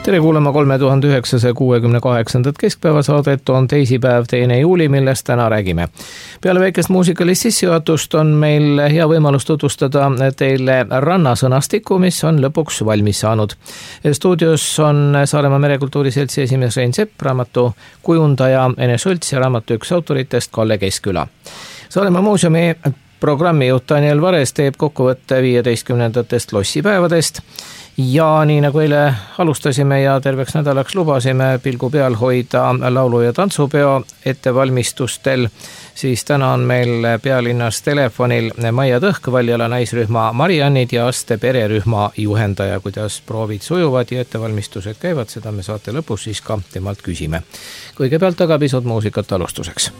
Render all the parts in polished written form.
Tere kuulama 3968. keskpäevasaadet, on teisipäev 2. juuli, millest täna räägime. Peale väikest muusikalist sissejuhatust on meil hea võimalus tutvustada teile rannasõnastikku, mis on lõpuks valmis saanud. Stuudios on Saaremaa Merekultuuri Seltsi esimees Rein Sepp, raamatu kujundaja Ene Sults ja raamatu üks autoritest Kalle Keskküla. Saaremaa muuseumi programmijuht Daniel Vares teeb kokkuvõtte 15. lossipäevadest ja nii nagu eile alustasime ja terveks nädalaks lubasime pilgu peal hoida laulu- ja tantsupeo ettevalmistustel, siis täna on meil pealinnas telefonil Maia Tõhk, Valjala naisrühma Mariannid ja Aste pererühma juhendaja. Kuidas proovid sujuvad ja ettevalmistused käivad, seda me saate lõpus siis ka temalt küsime. Kõigepealt aga pisut muusikat alustuseks.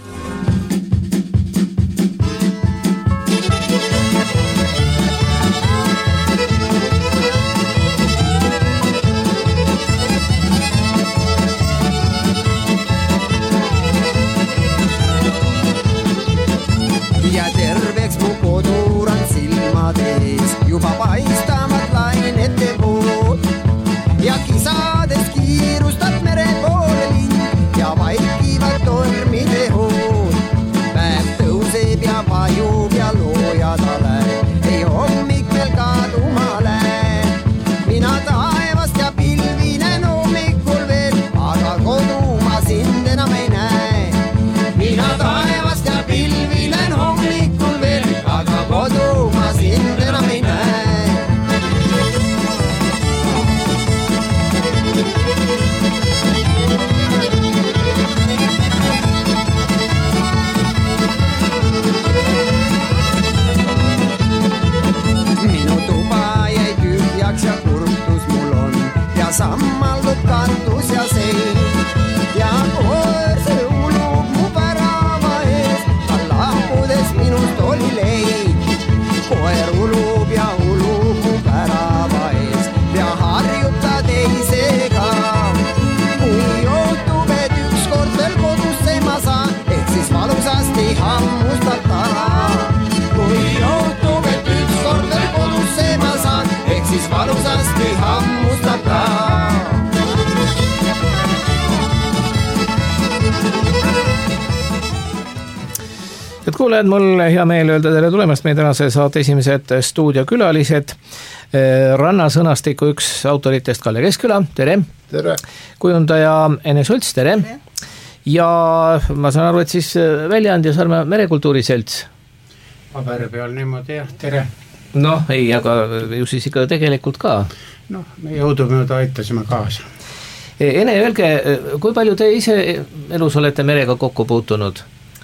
Juba paistavad lainet teevood ja kisades kiirustab mere poole lind ja vaikivad tormide hood. Päev tõuseb ja vajub ja loojadale ei hommik veel kaduma läheb. Mina taevast ja pilvinen hommikul veel, aga kodumaa sind enam ei näe. Mina taevast ja pilvinen hommikul veel, aga kodumaa sind enam ei näe. Ja kurtus mul on ja sammaldub kantus ja sein ja koer see ulub mu pärava ees, ta lahkudes minust oli leid. Koer ulub ja ulub mu pärava ees ja harjub ta teisega. Kui johtub, et ükskord veel kodusse ma saan, ehk siis valusasti hammustab ta. Kui johtub, et ükskord veel kodusse ma saan, ehk siis valusasti hammustab ta. Et kuulejad, mul hea meel öelda tere tulemast meie tänase saate esimesed stuudiokülalised. Rannasõnastiku üks autoritest Kalle Keskküla, tere. Tere. Kujundaja Ene Sults, tere. Ja ma saan aru, et siis väljaandja Saaremaa Merekultuuri Selts. Paberi peal niimoodi, jah, tere. Noh, ei, aga ju siis ikka tegelikult ka. Noh, me jõudumööda aitasime kaasa. Ene, öelge, kui palju te ise elus olete merega kokku puutunud?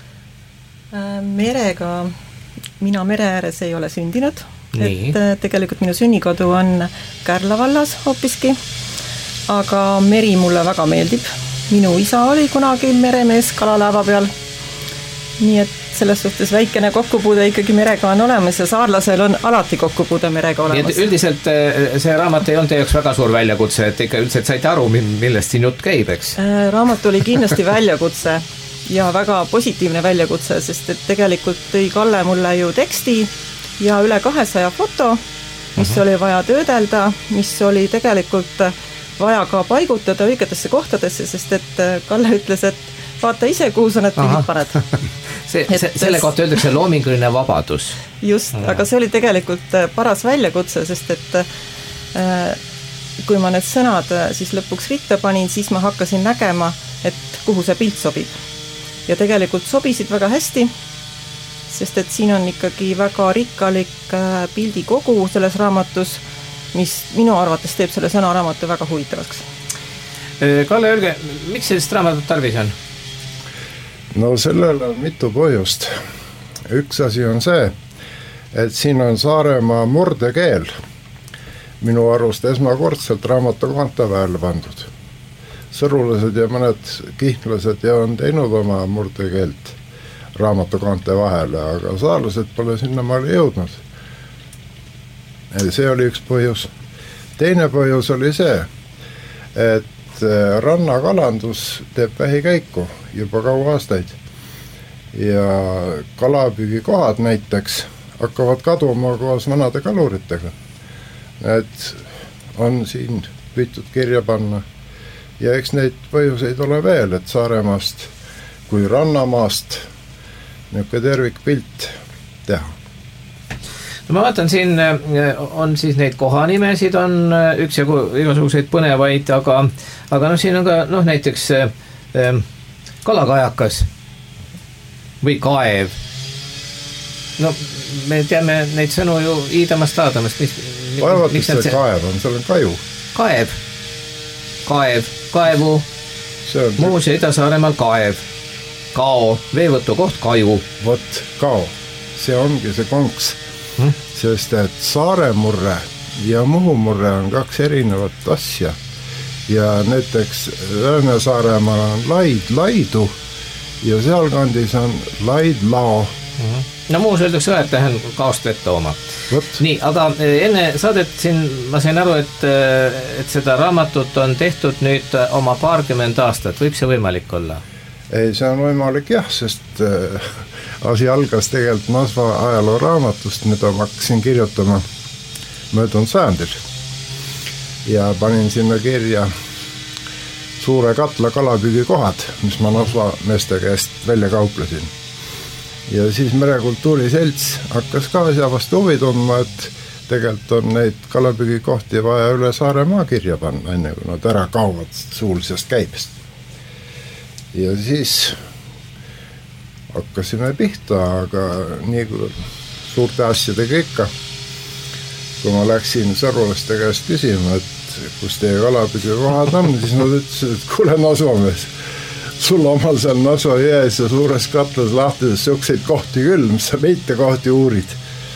Merega, mina mere ääres ei ole sündinud. Et tegelikult minu sünnikodu on Kärla vallas hoopiski, aga meri mulle väga meeldib. Minu isa oli kunagi meremees kalalaeva peal, nii et selles suhtes väikene kokkupuude ikkagi merega on olemas ja saarlasel on alati kokkupuude merega olemas. Üldiselt see raamat ei olnud teie jaoks väga suur väljakutse, et ikka üldiselt saite aru, millest siin jutt käib, eks? Raamat oli kindlasti väljakutse ja väga positiivne väljakutse, sest et tegelikult tõi Kalle mulle ju teksti ja üle 200 foto, mis oli vaja töödelda, mis oli tegelikult vaja ka paigutada õigetesse kohtadesse, sest et Kalle ütles, et vaata ise, kuhu sa need pildid paned. Selle kohta öeldakse loominguline vabadus. Just, aga see oli tegelikult paras väljakutse, sest et kui ma need sõnad siis lõpuks ritta panin, siis ma hakkasin nägema, et kuhu see pilt sobib. Ja tegelikult sobisid väga hästi, sest et siin on ikkagi väga rikkalik pildikogu selles raamatus, mis minu arvates teeb selle sõnaraamatu väga huvitavaks. Kalle, öelge, miks sellist raamatut tarvis on? No sellel on mitu põhjust. Üks asi on see, et siin on Saaremaa murdekeel minu arust esmakordselt raamatukohta välja pandud. Sõrulased ja mõned kihnlased ja on teinud oma murdekeelt raamatukohta vahele, aga saarlased pole sinna maale jõudnud. See oli üks põhjus. Teine põhjus oli see, et rannakalandus teeb vähikäiku juba kaua aastaid ja kalapüügikohad näiteks hakkavad kaduma koos vanade kaluritega. Et on siin püütud kirja panna ja eks neid põhjuseid ole veel, et Saaremaast kui rannamaast niisugune tervikpilt teha. No ma vaatan, siin on siis neid kohanimesid on üksjagu igasuguseid põnevaid, aga siin on ka näiteks kalakajakas või kaev. No me teame neid sõnu ju Iidamast, Aadamast. Vaevatis see kaev on, seal on kaju. Kaevu, Muus ja Ida-Saaremaal kaev, kao, veevõtukoht, kaju. Vot, kao, see ongi see konks, sest et Saaremurre ja Muhumurre on kaks erinevat asja ja näiteks Lääne-Saaremaal on laidu ja sealkandis on laidlao. No Muus öeldakse ka, et lähen kaost vett tooma. Nii, aga enne saadet siin ma sain aru, et seda raamatut on tehtud nüüd oma 20 aastat. Võib see võimalik olla? Ei, see on võimalik jah, sest asi algas tegelikult Nasva ajaloo raamatust, mida ma hakkasin kirjutama möödunud sajandil. Ja panin sinna kirja suure katla kalapüügikohad, mis ma Nasva meeste käest välja kauplesin. Ja siis Merekultuuri Selts hakkas ka asja vastu huvi tundma, et tegelikult on neid kalapüügikohti vaja üle Saaremaa kirja panna, enne kui nad ära kaovad suulisest käibest. Ja siis hakkasime pihta, aga nii kui suurte asjadega ikka, kui ma läksin sõrulaste käest küsima, et kus teie kalapüügikohad on, siis nad ütlesid, et kuule Nasvamees, sul omal seal Nasva jões ja suures katlas lahtides sukseid kohti küll, mis sa meite kohti uurid.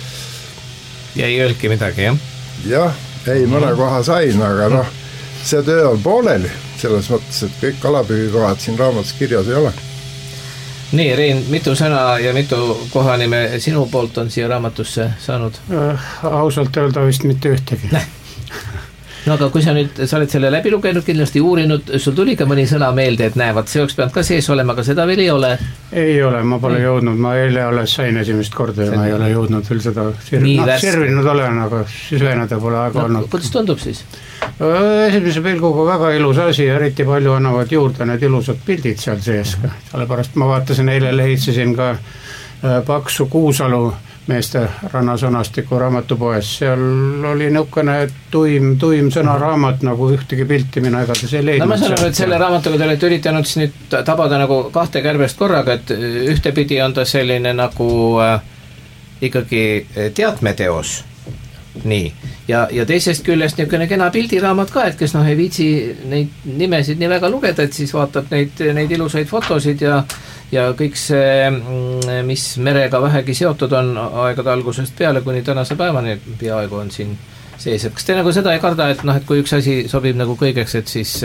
Ja ei öeldki midagi, jah? Jah, ei, mõne koha sain, aga see töö on pooleli, selles mõttes, et kõik kalapüügikohad siin raamatus kirjas ei ole. Nii, Rein, mitu sõna ja mitu kohanime sinu poolt on siia raamatusse saanud? Ausalt öelda vist mitte ühtegi. No aga kui sa oled selle läbi lugenud, kindlasti uurinud, sul tuli ka mõni sõna meelde, et näevad, see oleks peanud ka sees olema, aga seda veel ei ole? Ei ole, ma pole jõudnud, ma eile alles sain esimest korda ja ma ei ole jõudnud veel seda servinud olen, aga süveneda pole aega olnud. Kuidas tundub siis? Esimese pilguga väga ilus asi, eriti palju annavad juurde need ilusad pildid seal sees. Sellepärast ma vaatasin, eile lehitsesin ka Paksu Kuusalu meeste rannasõnastiku raamatupoes, seal oli nõukene tuim sõnaraamat, nagu ühtegi pilti mina igatahes ei leidnud. No ma saan aru, et selle raamatuga te olete üritanud siis nüüd tabada nagu kahte kärbest korraga, et ühtepidi on ta selline nagu ikkagi teatmeteos, nii, ja teisest küljest niisugune kena pildiraamat ka, et kes ei viitsi neid nimesid nii väga lugeda, et siis vaatab neid ilusaid fotosid ja kõik see, mis merega vähegi seotud on aegade algusest peale kuni tänase päevani peaaegu on siin sees. Et kas te nagu seda ei karda, et kui üks asi sobib nagu kõigeks, et siis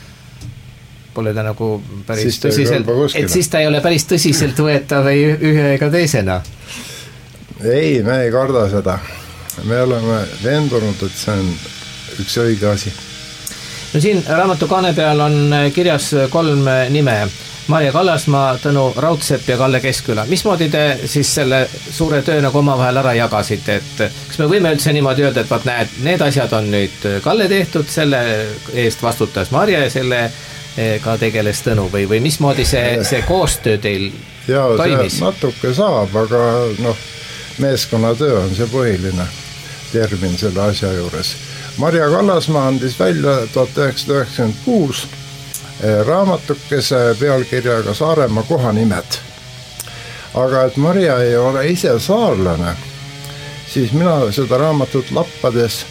pole ta nagu päris tõsiselt, et siis ta ei ole päris tõsiselt võetav ei ühe ega teisena? Ei, me ei karda seda. Me oleme veendunud, et see on üks õige asi. No siin raamatu kaane peal on kirjas 3 nime. Marja Kallasmaa, Tõnu Raudsepp ja Kalle Keskküla. Mismoodi te siis selle suure töö nagu omavahel ära jagasite, et kas me võime üldse niimoodi öelda, et vaat näed, need asjad on nüüd Kalle tehtud, selle eest vastutas Marja ja selle ka tegeles Tõnu või mismoodi see koostöö teil toimis? Natuke saab, aga meeskonnatöö on see põhiline termin selle asja juures. Marja Kallasmaa andis välja 1996 raamatukese pealkirjaga Saaremaa kohanimed. Aga et Marja ei ole ise saarlane, siis mina seda raamatut lappates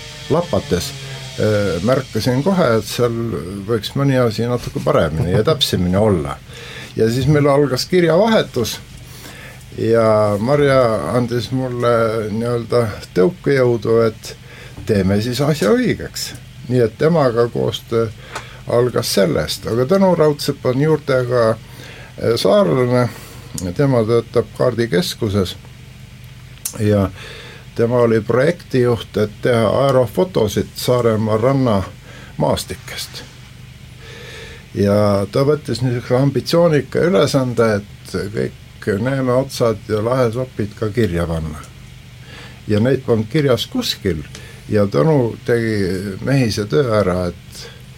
märkasin kohe, et seal võiks mõni asi natuke paremini ja täpsemini olla. Ja siis meil algas kirjavahetus ja Marja andis mulle nii-öelda tõukejõudu, et teeme siis asja õigeks. Nii et temaga koostöö algas sellest, aga Tõnu Raudsepp on juurtega saarlane, tema töötab kaardikeskuses ja tema oli projektijuht, et teha aerofotosid Saaremaa ranna maastikest. Ja ta võttis niisuguse ambitsioonika ülesande, et kõik neeme otsad ja lahesopid ka kirja panna. Ja neid polnud kirjas kuskil ja Tõnu tegi mehise töö ära, et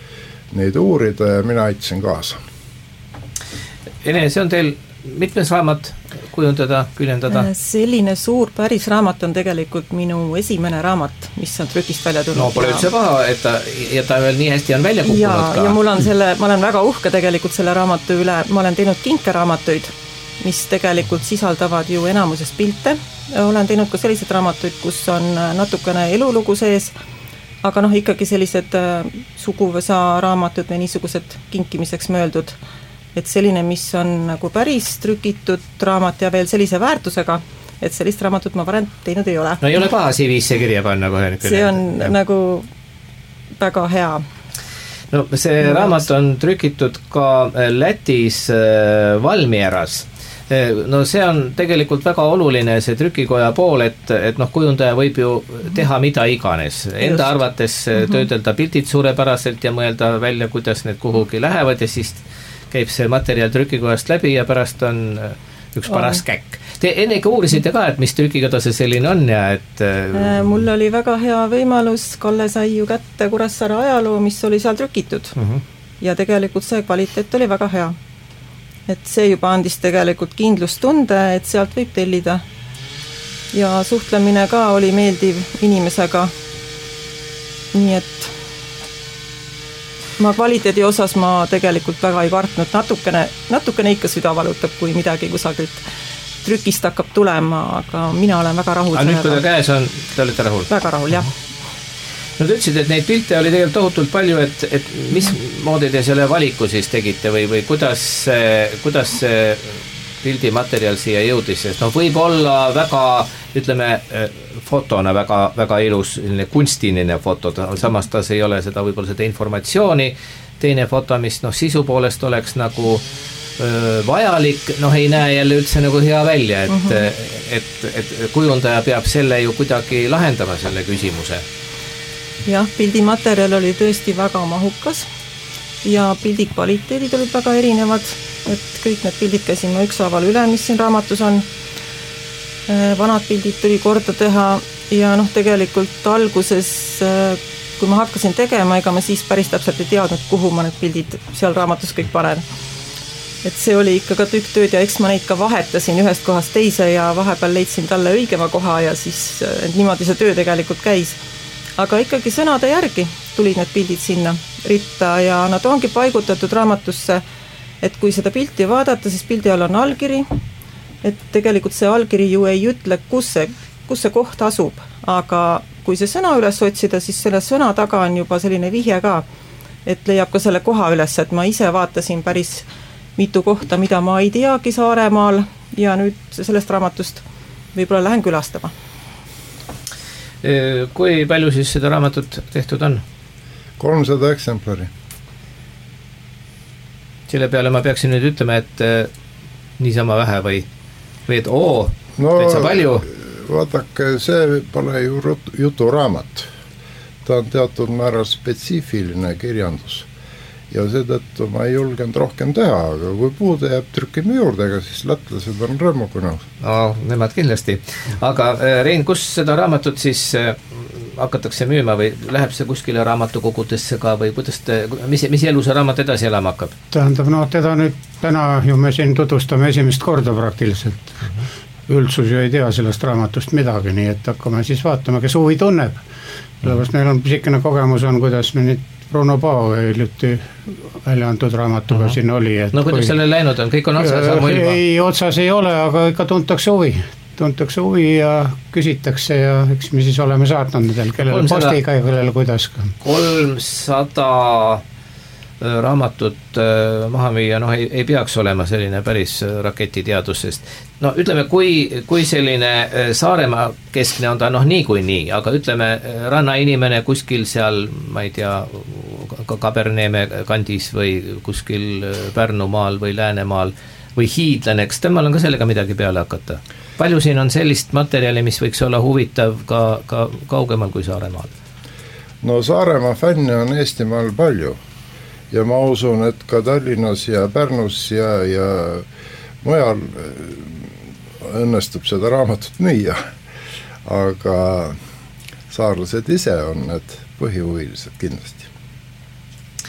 neid uurida ja mina aitasin kaasa. Ene, see on teil mitmes raamat kujundada, küljendada? Selline suur päris raamat on tegelikult minu esimene raamat, mis on trükist välja tulnud. No pole üldse paha, et ta veel nii hästi on välja kukkunud ka. Ja mul on ma olen väga uhke tegelikult selle raamatu üle, ma olen teinud kinkeraamatuid, mis tegelikult sisaldavad ju enamuses pilte. Olen teinud ka sellised raamatuid, kus on natukene elulugu sees, aga ikkagi sellised suguvõsa raamatud või niisugused kinkimiseks mööldud. Et selline, mis on nagu päris trükitud raamat ja veel sellise väärtusega, et sellist raamatut ma varem teinud ei ole. No ei ole paha CV-sse kirja panna kohe. See on nagu väga hea. No see raamat on trükitud ka Lätis Valmieras. No see on tegelikult väga oluline see trükikoja pool, et kujundaja võib ju teha mida iganes. Enda arvates töödelda pildid suurepäraselt ja mõelda välja, kuidas need kuhugi lähevad ja siis käib see materjal trükikojast läbi ja pärast on üks paras käkk. Te ennegi uurisite ka, et mis trükikoda see selline on ja et... Mul oli väga hea võimalus, Kalle sai ju kätte Kuressaare ajaloo, mis oli seal trükitud. Ja tegelikult see kvaliteet oli väga hea. Et see juba andis tegelikult kindlustunde, et sealt võib tellida. Ja suhtlemine ka oli meeldiv inimesega. Nii et ma kvaliteedi osas ma tegelikult väga ei kartnud, natukene ikka süda valutab, kui midagi kusagilt trükist hakkab tulema, aga mina olen väga rahul. Aga nüüd, kui ta käes on, te olete rahul? Väga rahul, jah. No te ütlesid, et neid pilte oli tegelikult tohutult palju, et mis moodi te selle valiku siis tegite või kuidas see pildimaterjal siia jõudis, sest võib olla väga, ütleme, fotona väga ilus, kunstiline foto, samas tas ei ole seda võib-olla seda informatsiooni, teine foto, mis sisu poolest oleks nagu vajalik, ei näe jälle üldse nagu hea välja, et kujundaja peab selle ju kuidagi lahendama selle küsimuse. Jah, pildimaterjal oli tõesti väga mahukas ja pildi kvaliteedid olid väga erinevad, et kõik need pildid käisin ma ükshaaval üle, mis siin raamatus on. Vanad pildid tuli korda teha ja tegelikult alguses, kui ma hakkasin tegema, ega ma siis päris täpselt ei teadnud, kuhu ma need pildid seal raamatus kõik panen. Et see oli ikka ka tükk tööd ja eks ma neid ka vahetasin ühest kohast teise ja vahepeal leidsin talle õigema koha ja siis niimoodi see töö tegelikult käis. Aga ikkagi sõnade järgi tulid need pildid sinna ritta ja nad ongi paigutatud raamatusse, et kui seda pilti vaadata, siis pildi all on allkiri, et tegelikult see allkiri ju ei ütle, kus see koht asub, aga kui see sõna üles otsida, siis selle sõna taga on juba selline vihje ka, et leiab ka selle koha üles, et ma ise vaatasin päris mitu kohta, mida ma ei teagi Saaremaal ja nüüd sellest raamatust võib-olla lähen külastama. Kui palju siis seda raamatut tehtud on? 300 eksemplari. Selle peale ma peaksin nüüd ütlema, et niisama vähe või et täitsa palju? Vaadake, see pole ju juturaamat. Ta on teatud määral spetsiifiline kirjandus. Ja seetõttu ma ei julgenud rohkem teha, aga kui puude jääb trükkime juurde, ega siis lätlased on rõõmuga nõus. Nemad kindlasti. Aga Rein, kus seda raamatut siis hakatakse müüma või läheb see kuskile raamatukogudesse ka või mis elu see raamat edasi elama hakkab? Tähendab, teda nüüd täna ju me siin tutvustame esimest korda praktiliselt. Üldsus ju ei tea sellest raamatust midagi, nii et hakkame siis vaatama, kes huvi tunneb. Sellepärast meil on pisikene kogemus on, kuidas me nüüd Bruno Pao hiljuti välja antud raamatuga siin oli. No kuidas selle läinud on? Kõik on otsas ammu ilma? Ei, otsas ei ole, aga ikka tuntakse huvi ja küsitakse ja eks me siis oleme saatnud nendel, kellele postiga ja kellele kuidas ka. 300 raamatut maha müüa, ei peaks olema selline päris raketiteadusest. No ütleme, kui selline Saaremaa keskne on ta nii kui nii, aga ütleme rannainimene kuskil seal, ma ei tea, Kaberneeme kandis või kuskil Pärnumaal või Läänemaal või hiidlane, kas temal on ka sellega midagi peale hakata? Palju siin on sellist materjali, mis võiks olla huvitav ka kaugemal kui Saaremaal? No Saaremaa fänne on Eestimaal palju. Ja ma usun, et ka Tallinnas ja Pärnus ja mujal õnnestub seda raamatut müüa. Aga saarlased ise on need põhihuvilised kindlasti.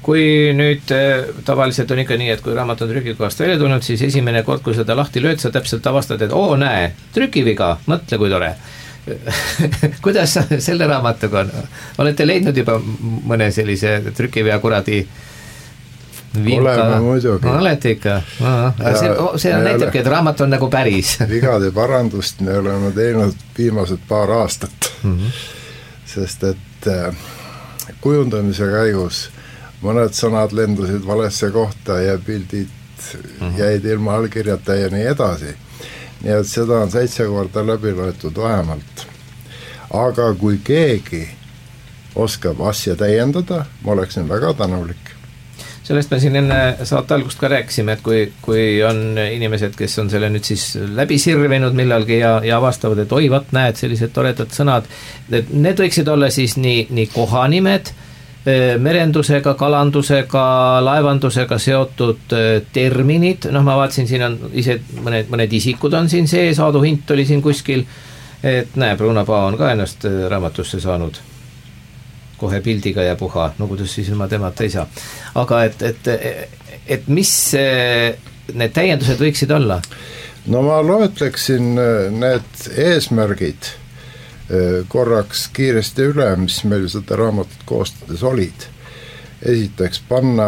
kui nüüd tavaliselt on ikka nii, et kui raamat on trükikohast välja tulnud, siis esimene kord, kui seda lahti lööd, sa täpselt avastad, et näe, trükiviga, mõtle kui tore. Kuidas selle raamatuga on? Olete leidnud juba mõne sellise trükivea kuradi vinka? Oleme muidugi. Olete ikka? See näitabki, et raamat on nagu päris. Vigade parandust me oleme teinud viimased paar aastat. Sest et kujundamise käigus mõned sõnad lendusid valesse kohta ja pildid jäid ilma allkirjata ja nii edasi. Nii et seda on 7 korda läbi loetud vähemalt. Aga kui keegi oskab asja täiendada, ma oleksin väga tänulik. Sellest me siin enne saate algust ka rääkisime, et kui on inimesed, kes on selle nüüd siis läbi sirvinud millalgi ja avastavad, et oi, vat näed, sellised toredad sõnad, need võiksid olla siis nii kohanimed, merendusega, kalandusega, laevandusega seotud terminid, ma vaatasin, siin on ise mõned isikud on siin sees, Aadu Hint oli siin kuskil, et näe, Bruno Pao on ka ennast raamatusse saanud kohe pildiga ja puha, no kuidas siis ilma temata ei saa. Aga et mis need täiendused võiksid olla? No ma loetleksin need eesmärgid korraks kiiresti üle, mis meil seda raamatut koostades olid. Esiteks panna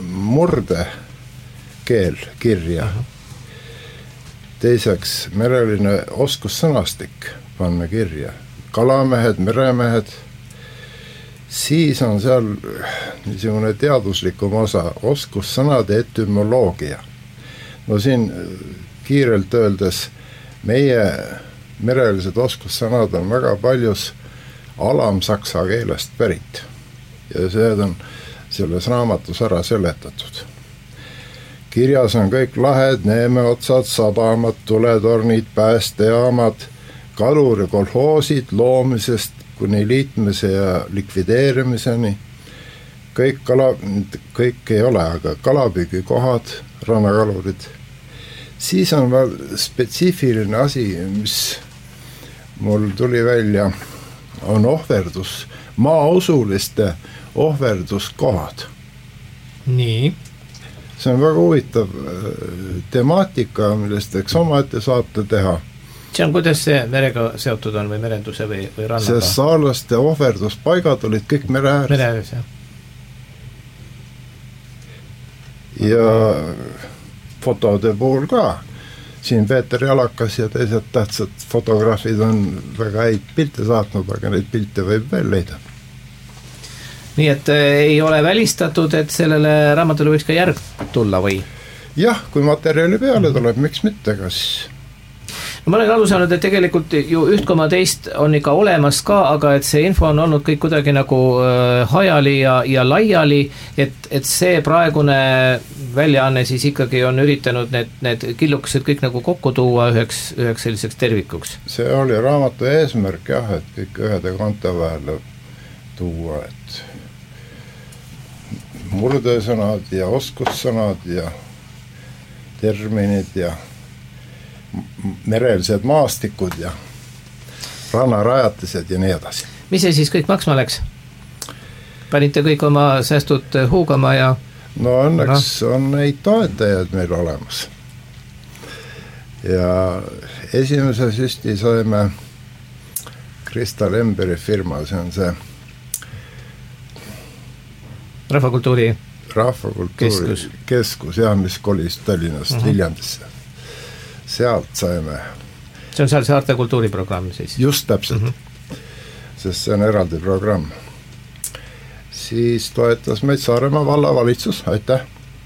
murdekeel kirja. Teiseks mereline oskussõnastik panna kirja. Kalamehed, meremehed. Siis on seal niisugune teaduslikum osa, oskussõnade etümoloogia. No siin kiirelt öeldes meie merelised oskussõnad on väga paljus alamsaksa keelest pärit ja see on selles raamatus ära seletatud. Kirjas on kõik lahed, neemeotsad, sadamad, tuletornid, päästejaamad, kalur- ja kolhoosid loomisest kuni liitmise ja likvideerimiseni. Kõik ei ole, aga kalapüügikohad, rannakalurid. Siis on veel spetsiifiline asi, mis mul tuli välja, on ohverdus, maausuliste ohverduskohad. Nii. See on väga huvitav temaatika, millest eks omaette saate teha. See on, kuidas see merega seotud on või merenduse või rannaga? Sest saarlaste ohverduspaigad olid kõik mere ääres. Mere ääres, jah. Ja fotode puhul ka. Siin Peeter Jalakas ja teised tähtsad fotograafid on väga häid pilte saatnud, aga neid pilte võib veel leida. Nii et ei ole välistatud, et sellele raamatule võiks ka järg tulla või? Jah, kui materjali peale tuleb, miks mitte, kas... No, ma olen aru saanud, et tegelikult ju 1,2 on ikka olemas ka, aga et see info on olnud kõik kuidagi nagu hajali ja laiali, et see praegune väljaanne siis ikkagi on üritanud need killukesed kõik nagu kokku tuua üheks selliseks tervikuks. See oli raamatu eesmärk jah, et kõik ühede kante vahele tuua, et murdesõnad ja oskussõnad ja terminid ja merelised maastikud ja rannarajatised ja nii edasi. Mis see siis kõik maksma läks? Panite kõik oma säästud huugama ja... No õnneks on neid toetajaid meil olemas. Ja esimese süsti saime Krista Lemberi firma, see on see Rahvakultuuri keskus, jah, mis kolis Tallinnast Viljandisse. Sealt saime. See on seal saarte kultuuriprogramm siis? Just täpselt, sest see on eraldi programm. Siis toetas meid Saaremaa vallavalitsus, aitäh.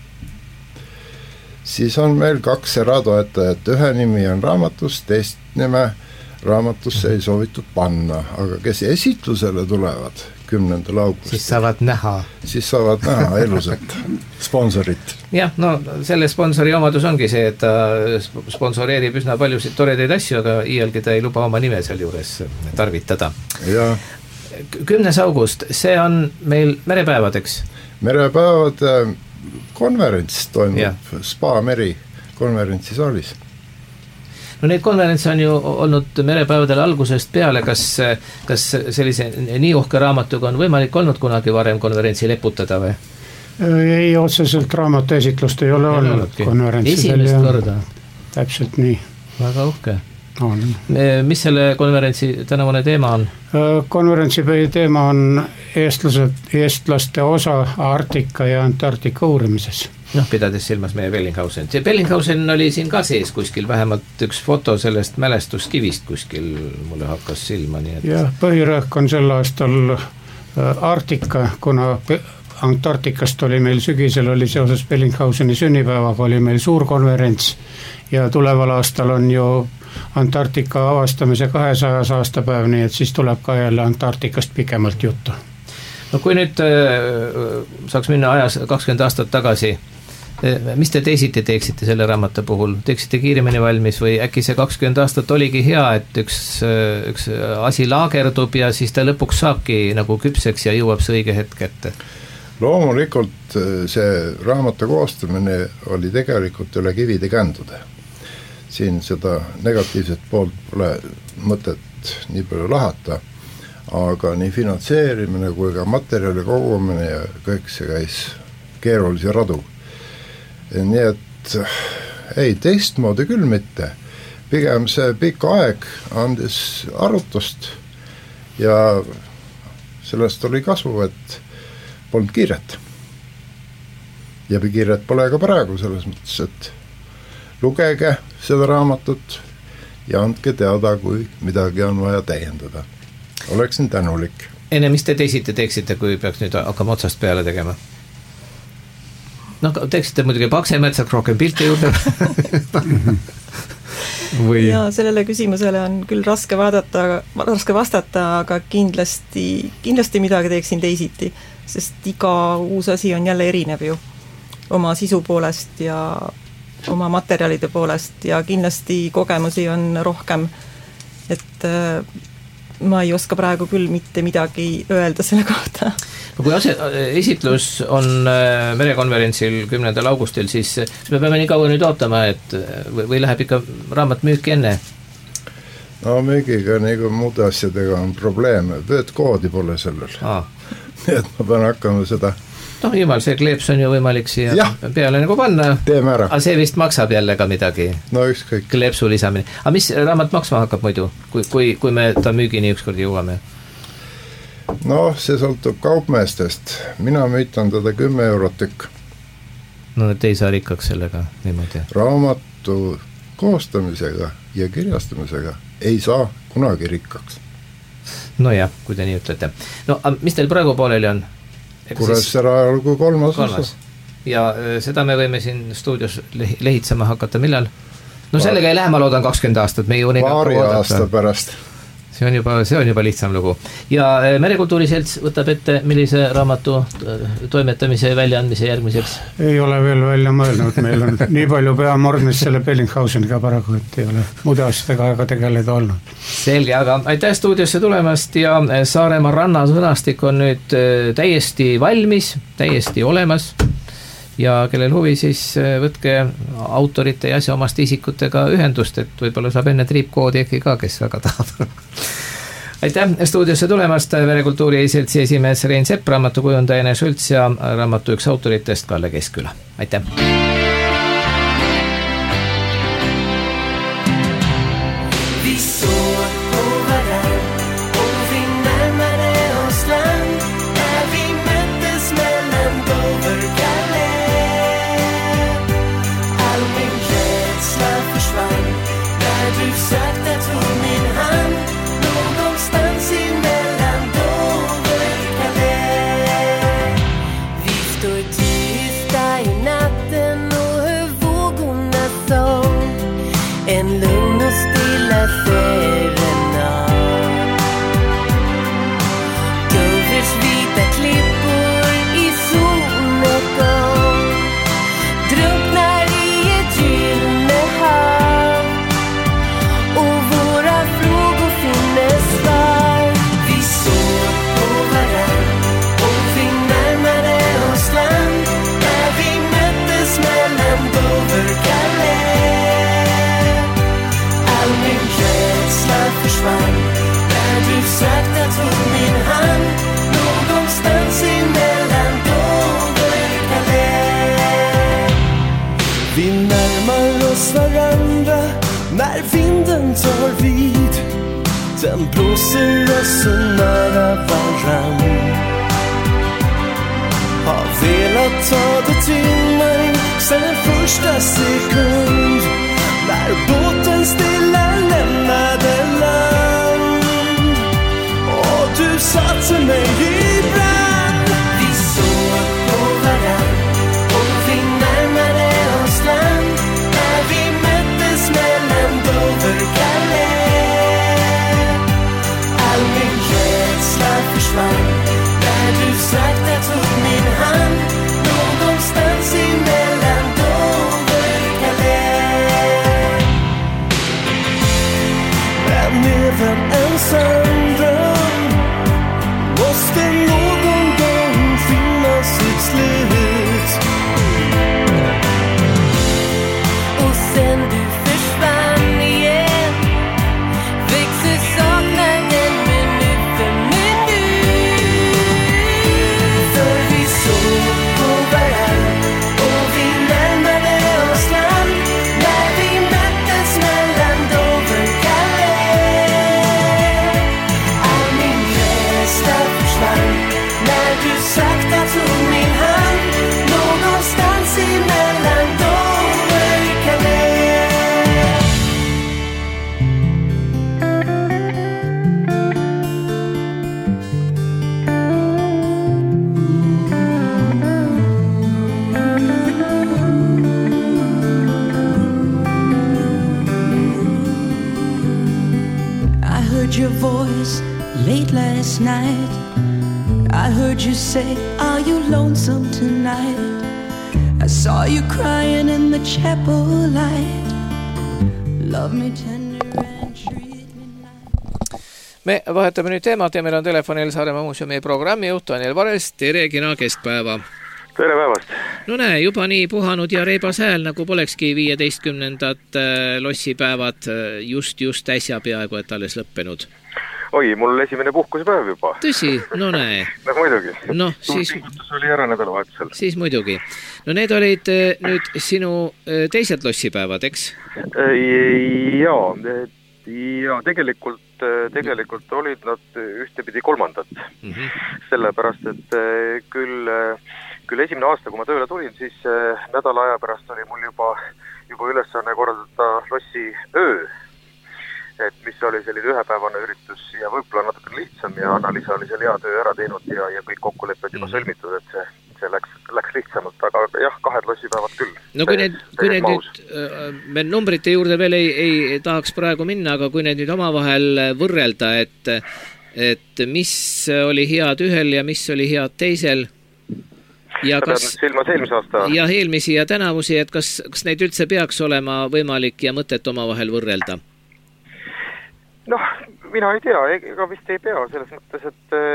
Siis on meil 2 eratoetajat, ühe nimi on raamatus, teist nime raamatusse ei soovitud panna, aga kes esitlusele tulevad 10. augustil. Siis saavad näha elusat sponsorit. Jah, no selle sponsori omadus ongi see, et ta sponsoreerib üsna paljusid toredaid asju, aga iialgi ta ei luba oma nime seal juures tarvitada. Ja. 10. august, see on meil merepäevadeks? Merepäevade konverents toimub Spa Meri konverentsisaalis. No neid konverentse on ju olnud merepäevadel algusest peale, kas sellise nii uhke raamatuga on võimalik olnud kunagi varem konverentsi leputada või? Ei otseselt raamatuesitlust ei ole olnud konverentsidel. Esimest korda. Täpselt nii. Väga uhke. On. Mis selle konverentsi tänavune teema on? Konverentsi teema on eestlaste osa Arktika ja Antarktika uurimises. Pidades silmas meie Bellinghausen. See Bellinghausen oli siin ka sees kuskil, vähemalt üks foto sellest mälestuskivist kuskil mulle hakkas silma. Nii et... Ja põhirõhk on sel aastal Arktika, kuna Antarktikast oli meil sügisel, oli seoses Bellinghauseni sünnipäevaga, oli meil suur konverents ja tuleval aastal on ju Antarktika avastamise 200 aastapäev, nii et siis tuleb ka jälle Antarktikast pikemalt juttu. No kui nüüd saaks minna ajas 20 aastat tagasi, mis te teisiti teeksite selle raamatu puhul? Teeksite kiiremini valmis või äkki see 20 aastat oligi hea, et üks asi laagerdub ja siis ta lõpuks saabki nagu küpseks ja jõuab see õige hetk ette? Loomulikult see raamatu koostamine oli tegelikult üle kivide kändude. Siin seda negatiivset poolt pole mõtet nii palju lahata, aga nii finantseerimine kui ka materjali kogumine ja kõik see käis keerulisi radu. Nii et ei, teistmoodi küll mitte. Pigem see pikk aeg andis arutust ja sellest oli kasu, et polnud kiiret. Ja kiiret pole ka praegu selles mõttes, et lugege seda raamatut ja andke teada, kui midagi on vaja täiendada. Oleksin tänulik. Enne, mis te teisite teeksite, kui peaks nüüd hakkama otsast peale tegema? Teeksite muidugi paksemetsak rohkem pilti juurde. Või... Ja sellele küsimusele on küll raske vastata, aga kindlasti midagi teeksin teisiti, sest iga uus asi on jälle erinev ju oma sisu poolest ja oma materjalide poolest ja kindlasti kogemusi on rohkem, et ma ei oska praegu küll mitte midagi öelda selle kohta. Kui esitlus on merekonverentsil 10. augustil, siis me peame nii kaua nüüd ootama, et või läheb ikka raamat müüki enne? No müügiga nagu muude asjadega on probleeme, vöötkoodi pole sellel. Nii et ma pean hakkama seda... jumal, see kleeps on ju võimalik siia peale nagu panna. Teeme ära. Aga see vist maksab jälle ka midagi. No ükskõik. Kleepsu lisamine. Aga mis raamat maksma hakkab muidu, kui me ta müügini ükskord jõuame? No, see sõltub kaupmeestest. Mina müütan teda 10 eurot tükk. No, et ei saa rikkaks sellega niimoodi. Raamatu koostamisega ja kirjastamisega ei saa kunagi rikkaks. No jah, kui te nii ütlete. No, mis teil praegu pooleli on? Kuressaare algu kolmas osa. Ja seda me võime siin stuudios lehitsema hakata. Millal? No sellega ei lähe, ma loodan 20 aastat. Paari aasta pärast. See on juba lihtsam lugu. Ja Merekultuuri Selts võtab ette millise raamatu toimetamise ja väljaandmise järgmiseks? Ei ole veel välja mõelnud. Meil on nii palju peamordmis selle Bellingshauseniga paraku, et ei ole muude asjadega aega tegeleda olnud. Selge, aga aitäh stuudiosse tulemast ja Saaremaa rannasõnastik on nüüd täiesti valmis, täiesti olemas. Ja kellel huvi, siis võtke autorite ja asjaomaste isikutega ühendust, et võib-olla saab enne triipkoodi äkki ka, kes väga tahab. Aitäh stuudiosse tulemast, Merekultuuri Seltsi esimees Rein Sepp, raamatukujundaja Ene Schultz ja raamatu üks autoritest Kalle Keskküla. Aitäh! Tysta i natten Sen blåser så nära varann. Har velat ta det till mig sen första sekund när båten stilla lämnade land. Och du sa till mig ibland, vi såg på varann och vi närmade oss land när vi möttes mellan Dover och Calais. All min rädsla försvann när du sakta tog min hand någonstans emellan Dover och Calais. Men även en söndröm måste någon gång finna sitt slut. Och sen du försvann igen växer saknaden minut för minut. För vi såg på varann och vi närmade oss land när vi möttes mellan Dover och Calais. All min rädsla försvann när du sakta tog min hand någonstans emellan Dover och Calais. I heard your voice late last night. I heard you say, are you lonesome tonight? I saw you crying in the chapel light. Love me tender and treat me nice. Me vahetame nüüd teemat ja meil on telefonil Saaremaa muuseumi programmijuht Daniel Vares. Tere, kena keskpäeva! Tere päevast! No näe, juba nii puhanud ja reibas hääl, nagu polekski 15. lossipäevad just äsja peaaegu, et alles lõppenud. Oi, mul esimene puhkusepäev juba. Tõsi, no näe. No muidugi. No, siis oli ära nädalavahetusel. Siis muidugi. No need olid nüüd sinu teised lossipäevad, eks? Ja tegelikult olid nad ühtepidi kolmandad. Sellepärast, et küll esimene aasta, kui ma tööle tulin, siis nädala aja pärast oli mul juba ülesanne korraldada lossi öö. Et mis oli selline ühepäevane üritus ja võib-olla natuke lihtsam ja Anna-Liisa oli selle hea töö ära teinud ja kõik kokkulepped juba sõlmitud, et see läks lihtsamalt, aga jah, 2 lossipäevad küll. No kui need nüüd, me numbrite juurde veel ei tahaks praegu minna, aga kui need nüüd omavahel võrrelda, et mis oli head ühel ja mis oli head teisel ja kas silmas eelmise aasta? Ja eelmisi ja tänavusi, et kas neid üldse peaks olema võimalik ja mõtet omavahel võrrelda? Noh, mina ei tea, ega vist ei pea selles mõttes,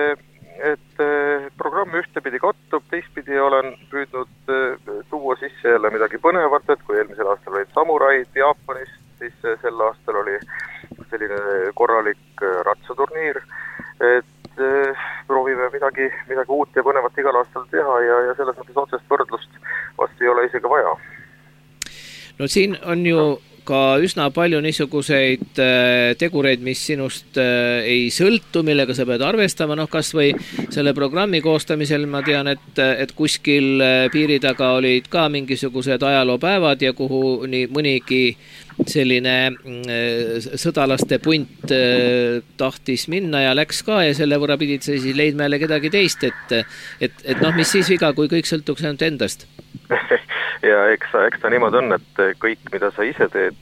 et programm ühtepidi kattub, teistpidi olen püüdnud tuua sisse jälle midagi põnevat, et kui eelmisel aastal olid samuraid Jaapanist, siis sel aastal oli selline korralik ratsaturniir, et proovime midagi uut ja põnevat igal aastal teha ja selles mõttes otsest võrdlust vast ei ole isegi vaja. No siin on ju ka üsna palju niisuguseid tegureid, mis sinust ei sõltu, millega sa pead arvestama, kas või selle programmi koostamisel ma tean, et kuskil piiri taga olid ka mingisugused ajaloopäevad ja kuhu nii mõnigi selline sõdalaste punt tahtis minna ja läks ka ja selle võrra pidid sa siis leidma jälle kedagi teist, et mis siis viga, kui kõik sõltuks ainult endast? Ja eks ta niimoodi on, et kõik, mida sa ise teed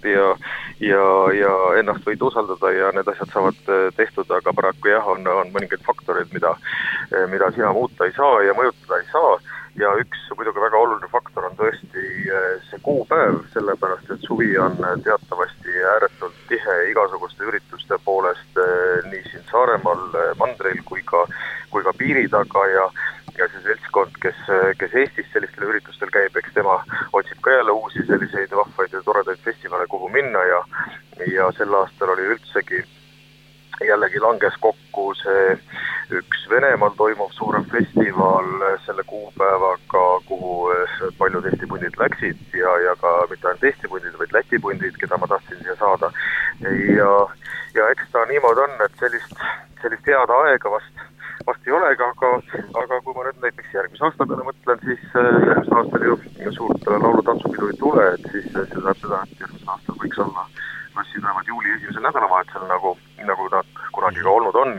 ja ennast võid usaldada ja need asjad saavad tehtud, aga paraku jah, on mõningaid faktoreid, mida sina muuta ei saa ja mõjutada ei saa. Ja üks muidugi väga oluline faktor on tõesti see kuupäev, sellepärast, et suvi on teatavasti ääretult tihe igasuguste ürituste poolest nii siin Saaremaal, mandril kui ka piiri taga ja see seltskond, kes Eestis sellistel üritustel käib, eks tema otsib ka jälle uusi selliseid vahvaid ja toredaid festivale, kuhu minna ja sel aastal oli üldsegi jällegi langes kokku see üks Venemaal toimuv suurem festival selle kuupäevaga, kuhu paljud Eesti pundid läksid ja ka mitte ainult Eesti pundid, vaid Läti pundid, keda ma tahtsin siia saada. ja eks ta niimoodi on, et sellist head aega vast ei olegi, aga kui ma nüüd näiteks järgmise aasta peale mõtlen, siis järgmise aastal ju suurt laulu-tantsupidu ei tule, et siis see tähendab seda, et järgmise aastal võiks olla klassid vähemalt juuli esimesel nädalavahetusel, nagu nad kunagi ka olnud on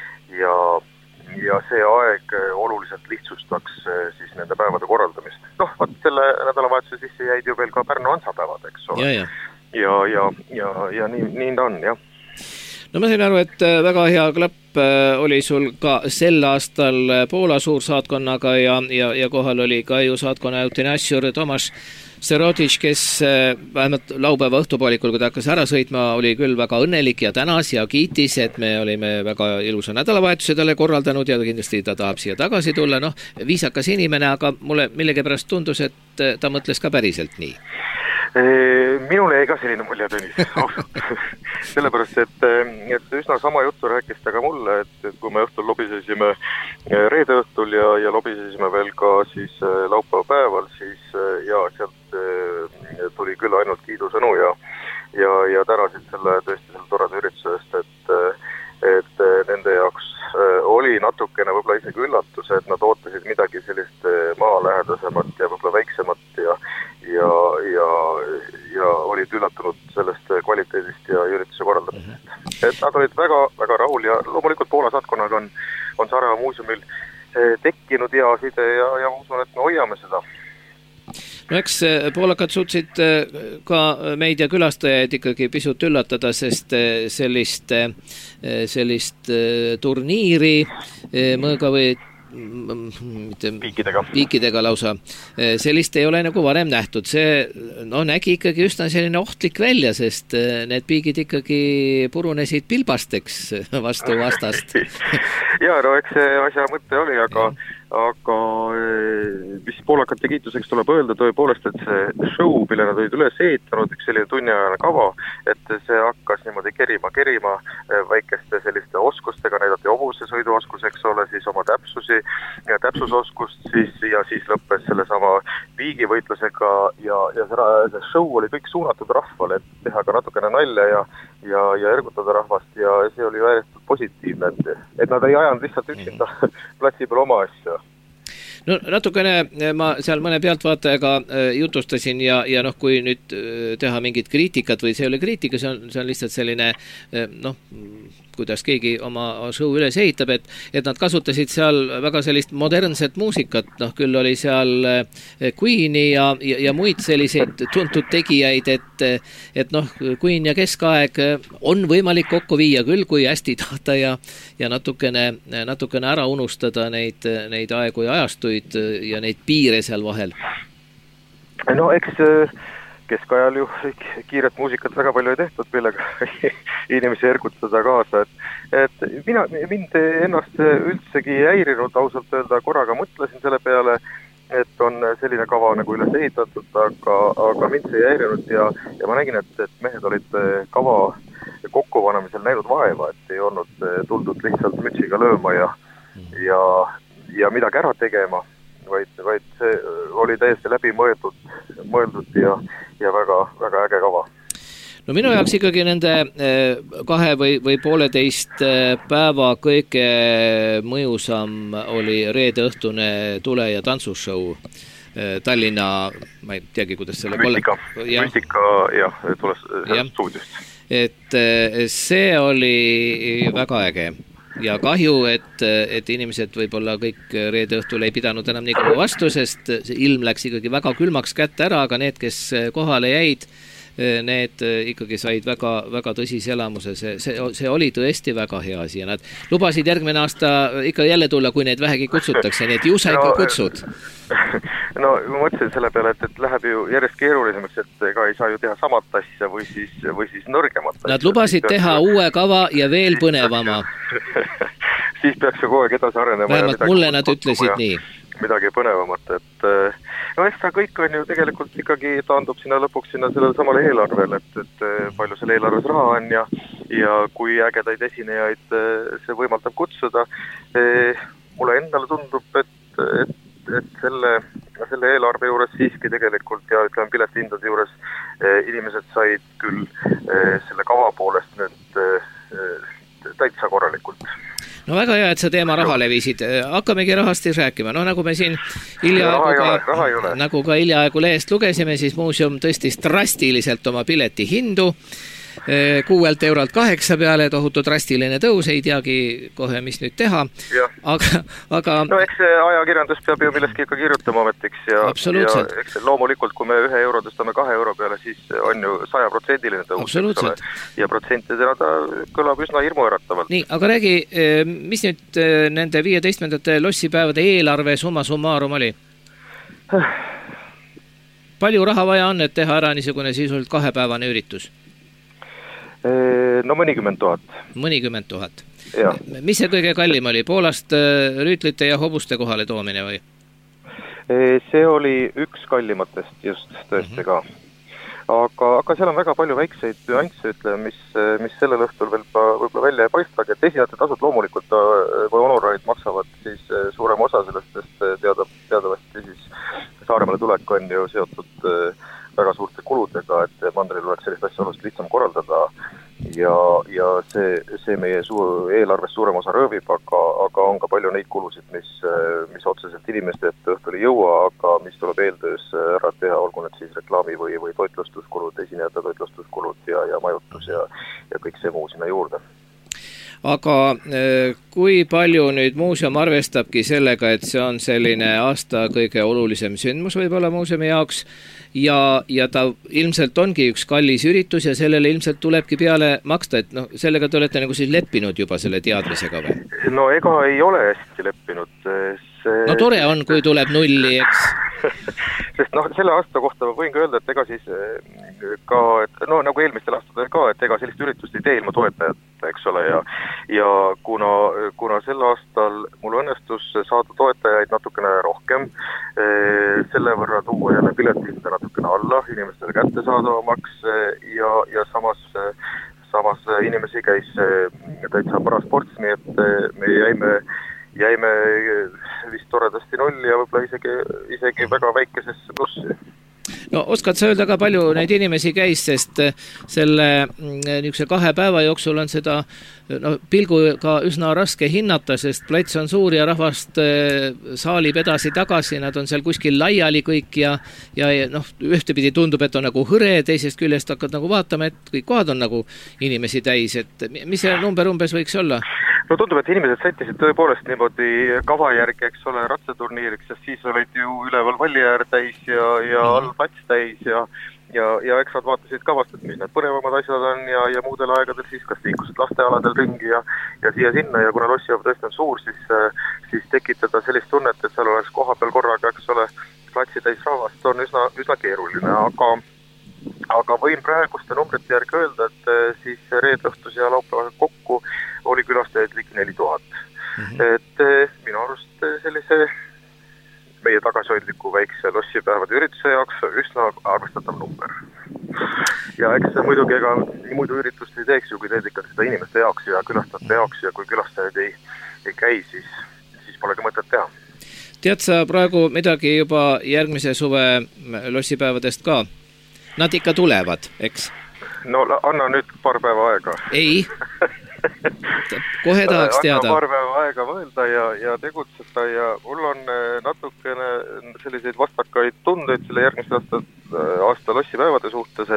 ja see aeg oluliselt lihtsustaks siis nende päevade korraldamist. Noh, vaat selle nädalavahetuse sisse jäid ju veel ka Pärnu Ansapäevad, eks ole. Ja nii ta on, jah. No ma sain aru, et väga hea klapp oli sul ka sel aastal Poola suursaatkonnaga ja kohal oli ka ju saatkonna eutanassior Tomasz Serotic, kes vähemalt laupäeva õhtupoolikul, kui ta hakkas ära sõitma, oli küll väga õnnelik ja tänas ja kiitis, et me olime väga ilusa nädalavahetuse talle korraldanud ja kindlasti ta tahab siia tagasi tulla. Noh, viisakas inimene, aga mulle millegipärast tundus, et ta mõtles ka päriselt nii. Minule jäi ka selline mulje, Tõnis, sellepärast, et üsna sama juttu rääkis ta ka mulle, et kui me õhtul lobisesime reede õhtul ja lobisesime veel ka siis laupäeva päeval, siis ja sealt tuli küll ainult kiidusõnu ja tänasid tõesti selle toreda ürituse eest, et nende jaoks oli natukene võib-olla isegi üllatus, et nad ootasid midagi sellist maalähedasemat ja võib-olla väiksemat ja olid üllatunud sellest kvaliteedist ja ürituse korraldamisest. Et nad olid väga, väga rahul ja loomulikult Poola saatkonnaga on Saaremaa muuseumil tekkinud hea side ja usun, et me hoiame seda. No eks poolakad suutsid ka meid ja külastajaid ikkagi pisut üllatada, sest sellist turniiri mõõga või piikidega lausa. Sellist ei ole nagu varem nähtud. See nägi ikkagi üsna selline ohtlik välja, sest need piigid ikkagi purunesid pilbasteks vastu vastast. Ja, no eks see asja mõte oli, aga mis poolakate kiituseks tuleb öelda tõepoolest, et see show, mille nad olid üles ehitanud, üks selline tunniajane kava, et see hakkas niimoodi kerima väikeste selliste oskustega, näidati hobuse sõiduoskus, eks ole, siis oma täpsusoskust ja siis lõppes sellesama piigivõitlusega ja see show oli kõik suunatud rahvale, et teha ka natukene nalja ja ergutada rahvast ja see oli vääriliselt positiivne, et nad ei ajanud lihtsalt üksinda platsi peal oma asja. No natukene ma seal mõne pealtvaatajaga jutustasin ja noh, kui nüüd teha mingit kriitikat või see ei ole kriitika, see on lihtsalt selline kuidas keegi oma show üles ehitab, et nad kasutasid seal väga sellist modernset muusikat, küll oli seal Queeni ja muid selliseid tuntud tegijaid, et Queen ja keskaeg on võimalik kokku viia küll, kui hästi tahta ja natukene ära unustada neid aegu ja ajastuid ja neid piire seal vahel. No eks keskajal ju kiiret muusikat väga palju ei tehtud, millega inimesi ergutada kaasa, et mind ennast üldsegi häirinud, ausalt öelda, korraga mõtlesin selle peale, et on selline kava nagu üles ehitatud, aga mind see häirinud ja ma nägin, et mehed olid kava kokkupanemisel näinud vaeva, et ei olnud tuldud lihtsalt mütsiga lööma ja midagi ära tegema, vaid see oli täiesti läbi mõeldud ja väga, väga äge kava. No minu jaoks ikkagi nende 2 või pooleteist päeva kõige mõjusam oli reede õhtune tule- ja tantsusshow Tallinna, ma ei teagi, kuidas selle Müstika, tules stuudiost. Et see oli väga äge. Ja kahju, et inimesed võib-olla kõik reede õhtul ei pidanud enam nii kaua vastu, sest ilm läks ikkagi väga külmaks kätte ära, aga need, kes kohale jäid, need ikkagi said väga, väga tõsise elamuse. See oli tõesti väga hea asi ja nad lubasid järgmine aasta ikka jälle tulla, kui neid vähegi kutsutakse, nii et ju sa ikka kutsud. No ma mõtlesin selle peale, et läheb ju järjest keerulisemaks, et ega ei saa ju teha samat asja või siis nõrgemat asja. Nad lubasid teha uue kava ja veel põnevama. Siis peaks ju kogu aeg edasi arenema. Vähemalt mulle nad ütlesid nii. Midagi põnevamat, et eks ta kõik on ju tegelikult ikkagi taandub lõpuks sellele samale eelarvele, et palju selle eelarves raha on ja kui ägedaid esinejaid see võimaldab kutsuda. Mulle endale tundub, et selle selle eelarve juures siiski tegelikult ja ütleme piletihindade juures inimesed said küll selle kava poolest nüüd täitsa korralikult. No väga hea, et sa teema rahale viisid. Hakkamegi rahast siis rääkima. No nagu me siin nagu ka hiljaaegu lehest lugesime, siis muuseum tõstis drastiliselt oma pileti hindu 6 eurolt 8 peale, tohutu drastiline tõus, ei teagi kohe, mis nüüd teha. Aga... No eks ajakirjandus peab ju millestki ikka kirjutama ometiks ja eks loomulikult, kui me 1 euro tõstame 2 euro peale, siis on ju 100% tõus. Ja protsentidena ta kõlab üsna hirmuäratavalt. Nii, aga räägi, mis nüüd nende 15. lossipäevade eelarve summa summarum oli? Palju raha vaja on, et teha ära niisugune sisuliselt 2-päevane üritus? No mõnikümmend 000. Mõnikümmend 000. Mis see kõige kallim oli? Poolast rüütlite ja hobuste kohale toomine või? See oli üks kallimatest just tõesti ka. Aga seal on väga palju väikseid nüansse, mis sellel õhtul veel võib-olla välja ei paistagi, et esinejate tasud loomulikult või honoraid maksavad siis suurem osa sellest, sest teadavasti siis Saaremaale tulek on ju seotud väga suurte kuludega, et mandril oleks sellist asja oluliselt lihtsam korraldada ja see meie eelarves suurem osa röövib, aga on ka palju neid kulusid, mis otseselt inimeste ette õhtul ei jõua, aga mis tuleb eeltöös ära teha, olgu need siis reklaami või toitlustuskulud, esinejate toitlustuskulud ja majutus ja kõik see muu sinna juurde. Aga kui palju nüüd muuseum arvestabki sellega, et see on selline aasta kõige olulisem sündmus võib-olla muuseumi jaoks ja ta ilmselt ongi üks kallis üritus ja sellele ilmselt tulebki peale maksta, et sellega te olete nagu siis leppinud juba selle teadmisega või? No ega ei ole hästi leppinud. No tore on, kui tuleb nulli, eks? Sest selle aasta kohta ma võin ka öelda, et ega siis ka, nagu eelmistel aastatel ka, et ega sellist üritust ei tee ilma toetajat, eks ole, ja kuna sel aastal mul õnnestus saada toetajaid natukene rohkem, selle võrra tuua jälle piletihinda natukene alla, inimestele kättesaadavamaks ja samas inimesi käis täitsa paras sports, nii et me jäime vist toredasti nulli ja võib-olla isegi väga väikesesse plussi. No oskad sa öelda ka palju neid inimesi käis, sest selle niisuguse 2 päeva jooksul on seda pilguga üsna raske hinnata, sest plats on suur ja rahvast saalib edasi-tagasi, nad on seal kuskil laiali kõik ja ühtepidi tundub, et on nagu hõre, teisest küljest hakkad nagu vaatama, et kõik kohad on nagu inimesi täis, et mis see number umbes võiks olla? No tundub, et inimesed sättisid tõepoolest niimoodi kava järgi, eks ole, ratsaturniiriks, sest siis olid ju üleval Valliäär täis ja all plats täis ja eks nad vaatasid kavast, et mis need põnevamad asjad on ja muudel aegadel siis kas liikusid lastealadel ringi ja siia-sinna ja kuna lossijoov tõesti on suur, siis tekitada sellist tunnet, et seal oleks koha peal korraga, eks ole, platsi täis rahvast on üsna keeruline, aga võin praeguste numbrite järgi öelda, et siis reedõhtus ja laupäeval kokku oli külastajaid ligi 4000. Et minu arust sellise meie tagasihoidliku väikse lossipäevade ürituse jaoks üsna arvestatav number. Ja eks muidugi ega muidu üritust ei teeks ju, kui teed ikka seda inimeste jaoks ja külastajate jaoks ja kui külastajad ei käi, siis polegi mõtet teha. Tead sa praegu midagi juba järgmise suve lossipäevadest ka? Nad ikka tulevad, eks? No anna nüüd paar päeva aega. Ei. Kohe tahaks teada. Anna paar päeva aega mõelda ja tegutseda ja mul on natukene selliseid vastakaid tundeid selle järgmise aasta lossipäevade suhtes,